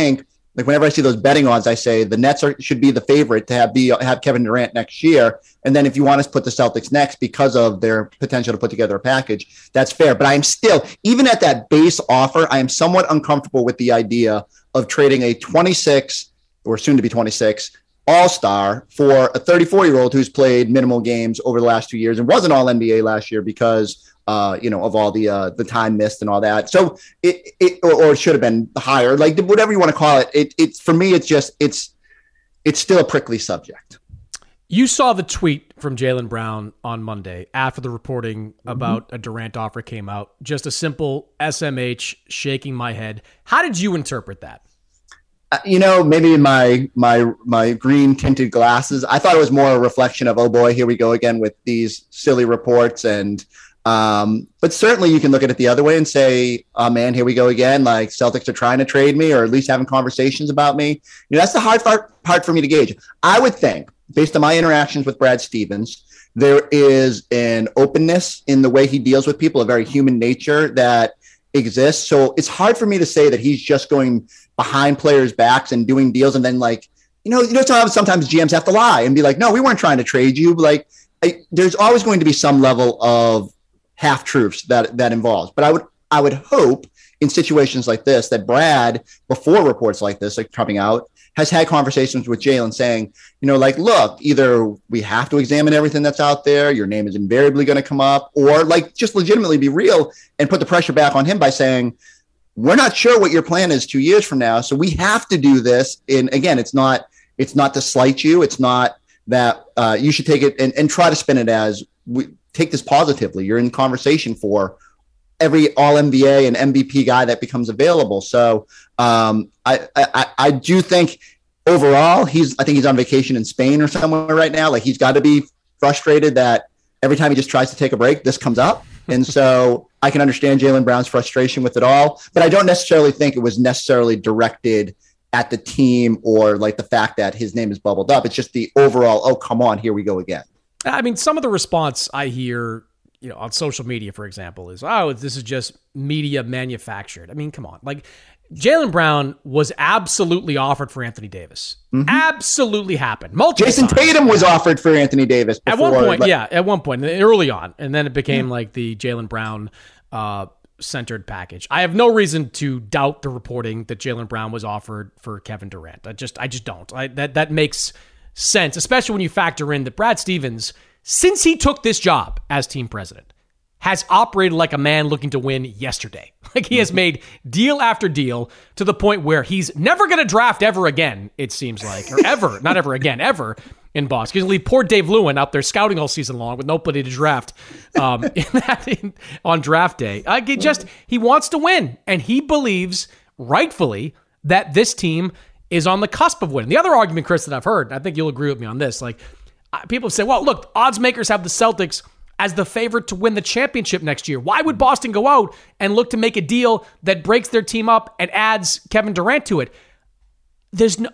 Like whenever I see those betting odds, I say the Nets are, should be the favorite to have be have Kevin Durant next year. And then if you want to put the Celtics next because of their potential to put together a package, that's fair. But I am still, even at that base offer, I am somewhat uncomfortable with the idea of trading a twenty-six or soon to be twenty-six all-star for a thirty-four-year-old who's played minimal games over the last two years and wasn't all N B A last year because Uh, you know, of all the uh, the time missed and all that. So it, it or, or it should have been higher, like whatever you want to call it. It it's for me, it's just it's it's still a prickly subject. You saw the tweet from Jaylen Brown on Monday after the reporting mm-hmm. about a Durant offer came out. Just a simple S M H shaking my head. How did you interpret that? Uh, you know, maybe my my my green tinted glasses. I thought it was more a reflection of, oh boy, here we go again with these silly reports and. Um, but certainly you can look at it the other way and say, oh man, here we go again. Like Celtics are trying to trade me or at least having conversations about me. You know, that's the hard part, part for me to gauge. I would think based on my interactions with Brad Stevens, there is an openness in the way he deals with people, a very human nature that exists. So it's hard for me to say that he's just going behind players' backs and doing deals. And then like, you know, you know, sometimes G Ms have to lie and be like, no, we weren't trying to trade you. Like I, there's always going to be some level of half truths that that involves. But I would I would hope in situations like this that Brad, before reports like this like coming out, has had conversations with Jaylen saying, you know, like, look, either we have to examine everything that's out there, your name is invariably going to come up, or like just legitimately be real and put the pressure back on him by saying, we're not sure what your plan is two years from now. So we have to do this. And again, it's not it's not to slight you. It's not that uh, you should take it and, and try to spin it as we take this positively. You're in conversation for every all N B A and M V P guy that becomes available. So um, I, I, I do think overall he's, I think he's on vacation in Spain or somewhere right now. Like he's got to be frustrated that every time he just tries to take a break, this comes up. And so I can understand Jaylen Brown's frustration with it all, but I don't necessarily think it was necessarily directed at the team or like the fact that his name is bubbled up. It's just the overall, oh, come on, here we go again. I mean, some of the response I hear, you know, on social media, for example, is, oh, this is just media manufactured. I mean, come on. Like, Jaylen Brown was absolutely offered for Anthony Davis. Mm-hmm. Absolutely happened. Multiple Jason times. Tatum was offered for Anthony Davis before. At one point, but- yeah, at one point, early on. And then it became mm-hmm. like the Jaylen Brown uh, centered package. I have no reason to doubt the reporting that Jaylen Brown was offered for Kevin Durant. I just I just don't. I, that that makes sense, especially when you factor in that Brad Stevens, since he took this job as team president, has operated like a man looking to win yesterday. Like he has made deal after deal to the point where he's never going to draft ever again, it seems like, or ever, not ever again, ever in Boston. He's going to leave poor Dave Lewin out there scouting all season long with nobody to draft um, in that, in, on draft day. Like he just, he wants to win, and he believes, rightfully, that this team is on the cusp of winning. The other argument, Chris, that I've heard, and I think you'll agree with me on this, like people have said, well, look, odds makers have the Celtics as the favorite to win the championship next year. Why would Boston go out and look to make a deal that breaks their team up and adds Kevin Durant to it? There's no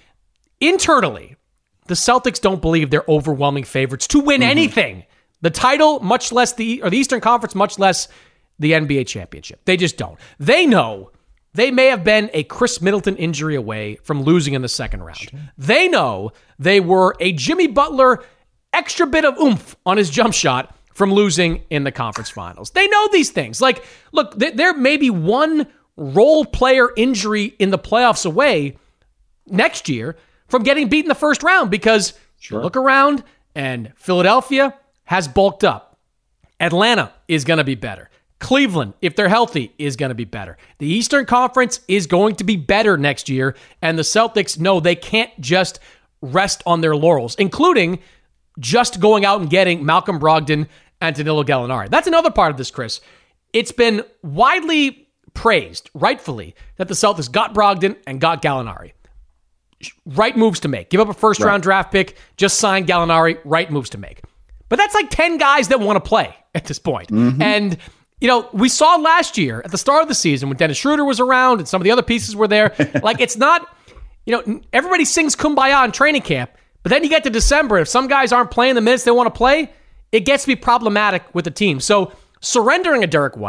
internally, the Celtics don't believe they're overwhelming favorites to win mm-hmm. anything. The title, much less the or the Eastern Conference, much less the N B A championship. They just don't. They know they may have been a Chris Middleton injury away from losing in the second round. Sure. They know they were a Jimmy Butler extra bit of oomph on his jump shot from losing in the conference finals. They know these things. Like, look, th- there may be one role player injury in the playoffs away next year from getting beat in the first round because sure. you look around and Philadelphia has bulked up. Atlanta is going to be better. Cleveland, if they're healthy, is going to be better. The Eastern Conference is going to be better next year, and the Celtics know they can't just rest on their laurels, including just going out and getting Malcolm Brogdon and Danilo Gallinari. That's another part of this, Chris. It's been widely praised, rightfully, that the Celtics got Brogdon and got Gallinari. Right moves to make. Give up a first-round right. draft pick, just sign Gallinari, right moves to make. But that's like ten guys that want to play at this point. Mm-hmm. And, you know, we saw last year at the start of the season when Dennis Schroeder was around and some of the other pieces were there. Like, it's not, you know, everybody sings Kumbaya in training camp. But then you get to December, if some guys aren't playing the minutes they want to play, it gets to be problematic with the team. So surrendering a Derek White,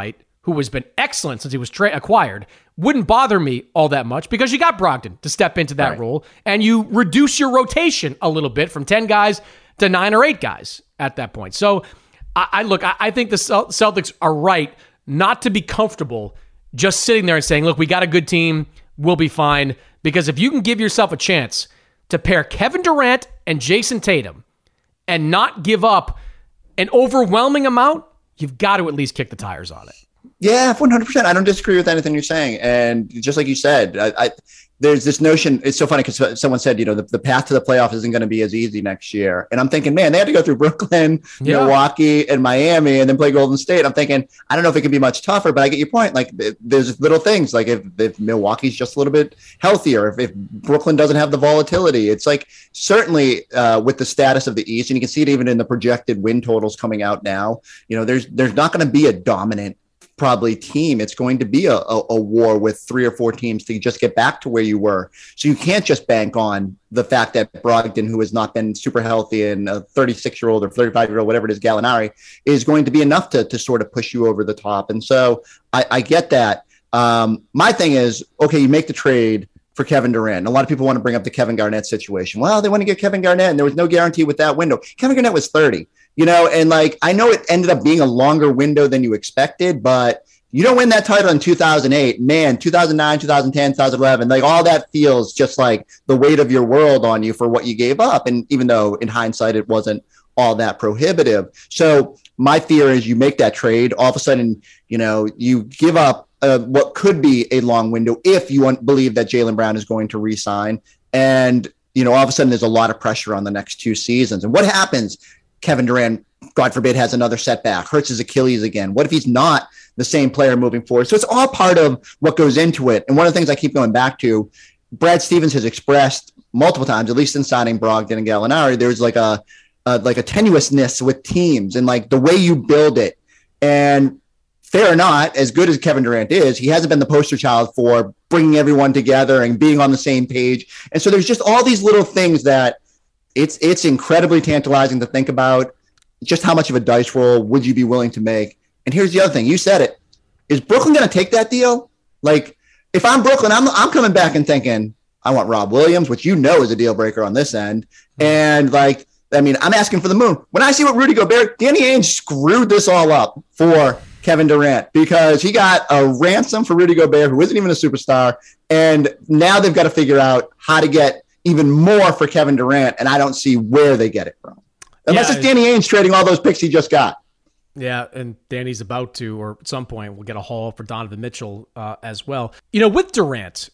who has been excellent since he was tra- acquired, wouldn't bother me all that much because you got Brogdon to step into that right. role, and you reduce your rotation a little bit from ten guys to nine or eight guys at that point. So I, I look, I, I think the Celtics are right not to be comfortable just sitting there and saying, look, we got a good team, we'll be fine. Because if you can give yourself a chance to pair Kevin Durant and Jason Tatum and not give up an overwhelming amount, you've got to at least kick the tires on it. Yeah, one hundred percent. I don't disagree with anything you're saying. And just like you said, I, I there's this notion. It's so funny because someone said, you know, the, the path to the playoff isn't going to be as easy next year. And I'm thinking, man, they had to go through Brooklyn, yeah. Milwaukee, and Miami, and then play Golden State. I'm thinking, I don't know if it can be much tougher, but I get your point. Like, there's little things. Like, if, if Milwaukee's just a little bit healthier, if, if Brooklyn doesn't have the volatility, it's like certainly uh, with the status of the East, and you can see it even in the projected win totals coming out now. You know, there's there's not going to be a dominant probably team. It's going to be a, a, a war with three or four teams to just get back to where you were. So you can't just bank on the fact that Brogdon, who has not been super healthy, and a thirty-six year old or thirty-five year old, whatever it is, Gallinari, is going to be enough to, to sort of push you over the top. And so I, I get that. Um, my thing is, okay, you make the trade for Kevin Durant. A lot of people want to bring up the Kevin Garnett situation. Well, they want to get Kevin Garnett, and there was no guarantee with that window. Kevin Garnett was thirty. You know, and like, I know it ended up being a longer window than you expected, but you don't win that title in two thousand eight, man, two thousand nine, two thousand ten, two thousand eleven, like all that feels just like the weight of your world on you for what you gave up. And even though in hindsight, it wasn't all that prohibitive. So my fear is you make that trade, all of a sudden, you know, you give up uh, what could be a long window if you want, believe that Jaylen Brown is going to re-sign. And, you know, all of a sudden there's a lot of pressure on the next two seasons. And what happens? Kevin Durant, God forbid, has another setback, hurts his Achilles again. What if he's not the same player moving forward? So it's all part of what goes into it. And one of the things I keep going back to, Brad Stevens has expressed multiple times, at least in signing Brogdon and Gallinari, there's like a, a like a tenuousness with teams and like the way you build it. And fair or not, as good as Kevin Durant is, he hasn't been the poster child for bringing everyone together and being on the same page. And so there's just all these little things that It's it's incredibly tantalizing to think about just how much of a dice roll would you be willing to make. And here's the other thing. You said it. Is Brooklyn going to take that deal? Like, if I'm Brooklyn, I'm I'm coming back and thinking, I want Rob Williams, which you know is a deal breaker on this end. And, like, I mean, I'm asking for the moon. When I see what Rudy Gobert, Danny Ainge screwed this all up for Kevin Durant because he got a ransom for Rudy Gobert, who isn't even a superstar. And now they've got to figure out how to get even more for Kevin Durant, and I don't see where they get it from. Unless yeah, it's Danny Ainge trading all those picks he just got. Yeah, and Danny's about to, or at some point, we'll get a haul for Donovan Mitchell uh, as well. You know, with Durant,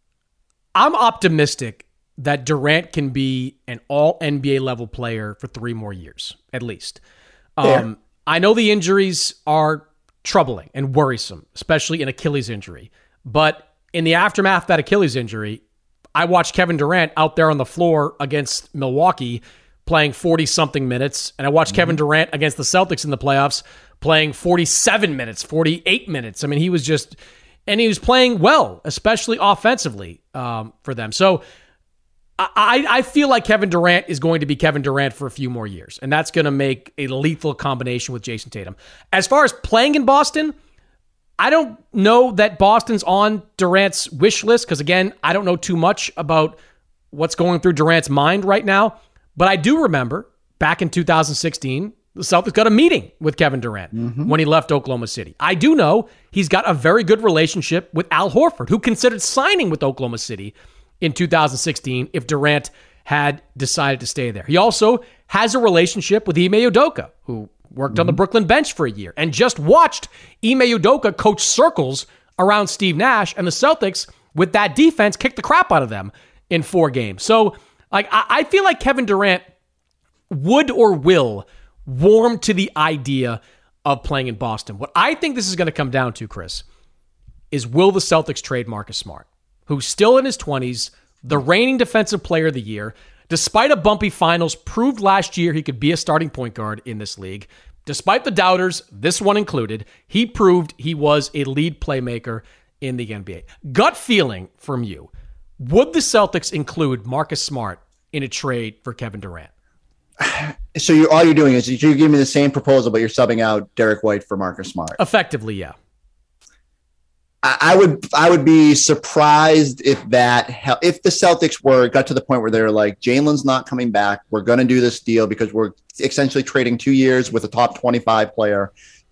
I'm optimistic that Durant can be an all N B A level player for three more years, at least. Um, I know the injuries are troubling and worrisome, especially an Achilles injury. But in the aftermath of that Achilles injury, I watched Kevin Durant out there on the floor against Milwaukee playing forty-something minutes, and I watched mm-hmm. Kevin Durant against the Celtics in the playoffs playing forty-seven minutes, forty-eight minutes. I mean, he was just, and he was playing well, especially offensively um, for them. So I, I feel like Kevin Durant is going to be Kevin Durant for a few more years, and that's going to make a lethal combination with Jason Tatum. As far as playing in Boston, I don't know that Boston's on Durant's wish list because, again, I don't know too much about what's going through Durant's mind right now. But I do remember back in two thousand sixteen, the Celtics got a meeting with Kevin Durant mm-hmm. when he left Oklahoma City. I do know he's got a very good relationship with Al Horford, who considered signing with Oklahoma City in two thousand sixteen if Durant had decided to stay there. He also has a relationship with Ime Udoka, who worked mm-hmm. on the Brooklyn bench for a year and just watched Ime Udoka coach circles around Steve Nash, and the Celtics, with that defense, kicked the crap out of them in four games. So like, I, I feel like Kevin Durant would or will warm to the idea of playing in Boston. What I think this is going to come down to, Chris, is will the Celtics trade Marcus Smart, who's still in his twenties, the reigning defensive player of the year, despite a bumpy finals, proved last year he could be a starting point guard in this league. Despite the doubters, this one included, he proved he was a lead playmaker in the N B A. Gut feeling from you, would the Celtics include Marcus Smart in a trade for Kevin Durant? So you all you're doing is you're giving me the same proposal, but you're subbing out Derek White for Marcus Smart. Effectively, yeah. I would I would be surprised if that if the Celtics were got to the point where they're like, Jalen's not coming back. We're going to do this deal because we're essentially trading two years with a top twenty-five player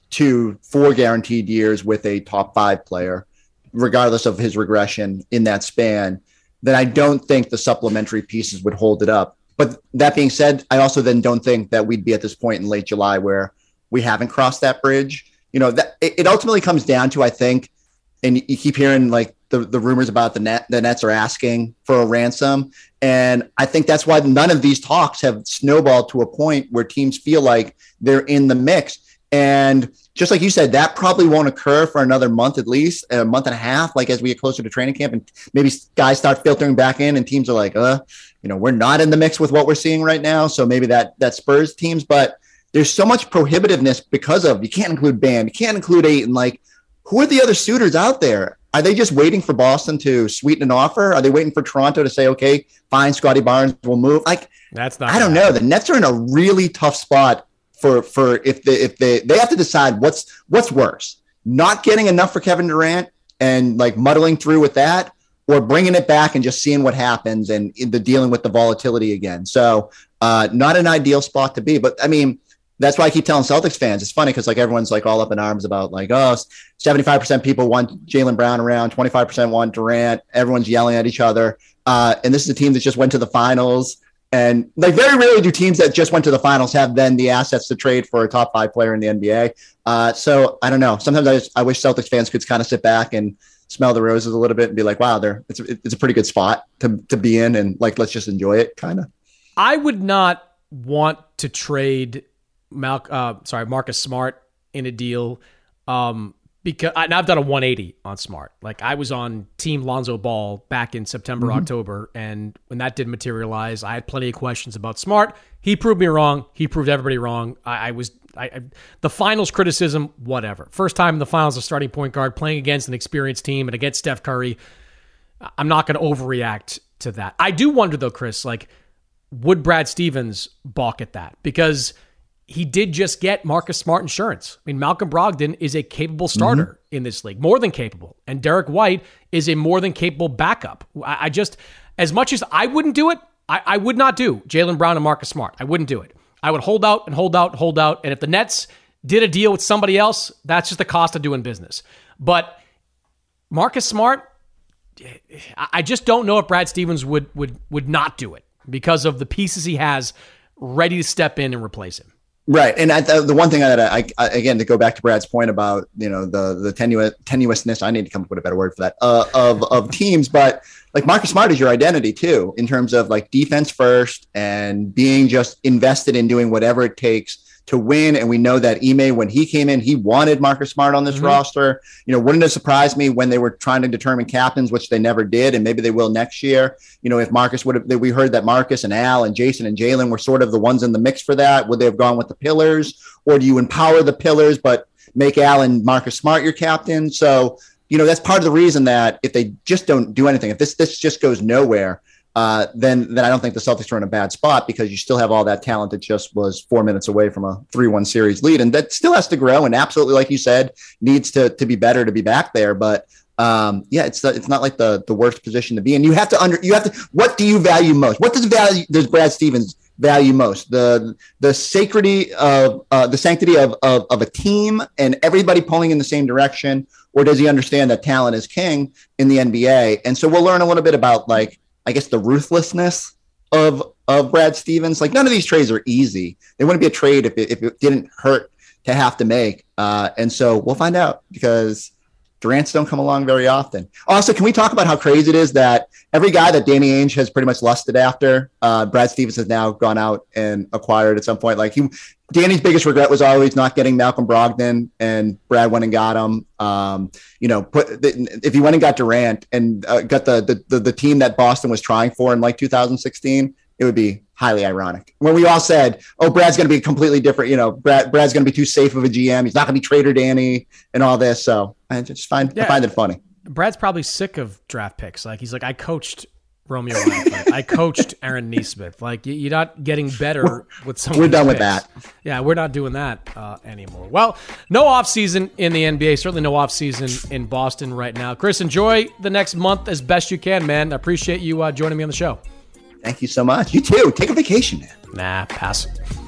to four guaranteed years with a top five player, regardless of his regression in that span. Then I don't think the supplementary pieces would hold it up. But that being said, I also then don't think that we'd be at this point in late July where we haven't crossed that bridge. You know, that it ultimately comes down to, I think. And you keep hearing like the, the rumors about the net, the Nets are asking for a ransom. And I think that's why none of these talks have snowballed to a point where teams feel like they're in the mix. And just like you said, that probably won't occur for another month, at least a month and a half, like as we get closer to training camp and maybe guys start filtering back in and teams are like, uh, you know, we're not in the mix with what we're seeing right now. So maybe that, that spurs teams, but there's so much prohibitiveness because of, you can't include Bam, you can't include Ayton, like, who are the other suitors out there? Are they just waiting for Boston to sweeten an offer? Are they waiting for Toronto to say, okay, fine, Scotty Barnes will move? Like, that's not, I don't know. The Nets are in a really tough spot for, for if they, if they, they have to decide what's, what's worse, not getting enough for Kevin Durant and like muddling through with that, or bringing it back and just seeing what happens and the dealing with the volatility again. So uh, not an ideal spot to be, but I mean, that's why I keep telling Celtics fans. It's funny because like everyone's like all up in arms about like, oh, seventy-five percent people want Jaylen Brown around, twenty-five percent want Durant. Everyone's yelling at each other. Uh, and this is a team that just went to the finals. And like very rarely do teams that just went to the finals have then the assets to trade for a top five player in the N B A. Uh, so I don't know. Sometimes I, just, I wish Celtics fans could kind of sit back and smell the roses a little bit and be like, wow, they're, it's, a, it's a pretty good spot to, to be in. And like, let's just enjoy it kind of. I would not want to trade Mal, uh, sorry, Marcus Smart in a deal, um, because I, and I've done a one eighty on Smart. Like I was on Team Lonzo Ball back in September, mm-hmm. October, and when that didn't materialize, I had plenty of questions about Smart. He proved me wrong. He proved everybody wrong. I, I was I, I, the finals criticism, whatever. First time in the finals, a starting point guard playing against an experienced team and against Steph Curry. I'm not going to overreact to that. I do wonder though, Chris, like would Brad Stevens balk at that? Because he did just get Marcus Smart insurance. I mean, Malcolm Brogdon is a capable starter mm-hmm. in this league, more than capable. And Derek White is a more than capable backup. I, I just, as much as I wouldn't do it, I, I would not do Jaylen Brown and Marcus Smart. I wouldn't do it. I would hold out and hold out and hold out. And if the Nets did a deal with somebody else, that's just the cost of doing business. But Marcus Smart, I just don't know if Brad Stevens would would would not do it because of the pieces he has ready to step in and replace him. Right. And I, the one thing that I, I, again, to go back to Brad's point about, you know, the, the tenuous, tenuousness, I need to come up with a better word for that, uh, of, of teams, but like Marcus Smart is your identity too, in terms of like defense first and being just invested in doing whatever it takes to win. And we know that Ime, when he came in, he wanted Marcus Smart on this mm-hmm. roster. You know, wouldn't have surprised me when they were trying to determine captains, which they never did. And maybe they will next year. You know, if Marcus would have, we heard that Marcus and Al and Jason and Jalen were sort of the ones in the mix for that. Would they have gone with the pillars, or do you empower the pillars, but make Al and Marcus Smart your captain? So, you know, that's part of the reason that if they just don't do anything, if this, this just goes nowhere, Uh, then then I don't think the Celtics are in a bad spot, because you still have all that talent that just was four minutes away from a three one series lead. And that still has to grow, and absolutely, like you said, needs to to be better to be back there. But um, yeah, it's it's not like the the worst position to be in. You have to under you have to what do you value most? What does value does Brad Stevens value most? The the sanctity of uh, the sanctity of, of of a team and everybody pulling in the same direction, or does he understand that talent is king in the N B A? And so we'll learn a little bit about, like, I guess, the ruthlessness of of Brad Stevens. Like, none of these trades are easy. They wouldn't be a trade if it, if it didn't hurt to have to make. Uh, and so we'll find out, because Durants don't come along very often. Also, can we talk about how crazy it is that every guy that Danny Ainge has pretty much lusted after, uh, Brad Stevens has now gone out and acquired at some point. Like, he, Danny's biggest regret was always not getting Malcolm Brogdon, and Brad went and got him. Um, you know, put if he went and got Durant and uh, got the, the the the team that Boston was trying for in like two thousand sixteen, it would be highly ironic. When we all said, "Oh, Brad's going to be completely different," you know, Brad Brad's going to be too safe of a G M. He's not going to be Trader Danny and all this. So I just find yeah. I find it funny. Brad's probably sick of draft picks. Like, he's like, I coached Romeo Langford. I coached Aaron Nesmith. Like, you're not getting better with some. We're done picks. with that. Yeah, we're not doing that uh, anymore. Well, no offseason in the N B A. Certainly no offseason in Boston right now. Chris, enjoy the next month as best you can, man. I appreciate you uh, joining me on the show. Thank you so much. You too. Take a vacation, man. Nah, pass.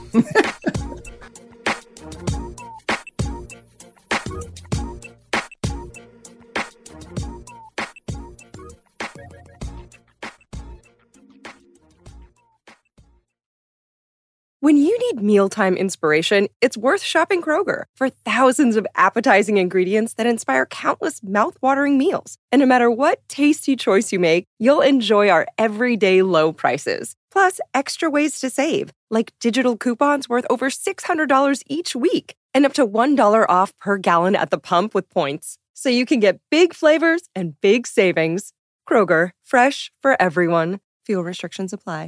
When you need mealtime inspiration, it's worth shopping Kroger for thousands of appetizing ingredients that inspire countless mouth-watering meals. And no matter what tasty choice you make, you'll enjoy our everyday low prices. Plus, extra ways to save, like digital coupons worth over six hundred dollars each week and up to one dollar off per gallon at the pump with points. So you can get big flavors and big savings. Kroger, fresh for everyone. Fuel restrictions apply.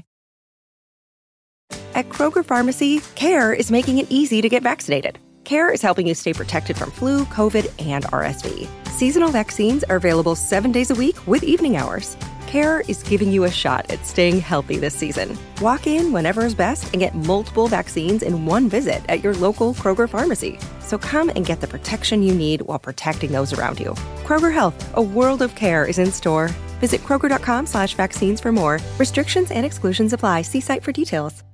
At Kroger Pharmacy, CARE is making it easy to get vaccinated. CARE is helping you stay protected from flu, COVID, and R S V. Seasonal vaccines are available seven days a week with evening hours. CARE is giving you a shot at staying healthy this season. Walk in whenever is best and get multiple vaccines in one visit at your local Kroger Pharmacy. So come and get the protection you need while protecting those around you. Kroger Health, a world of care is in store. Visit Kroger.com slash vaccines for more. Restrictions and exclusions apply. See site for details.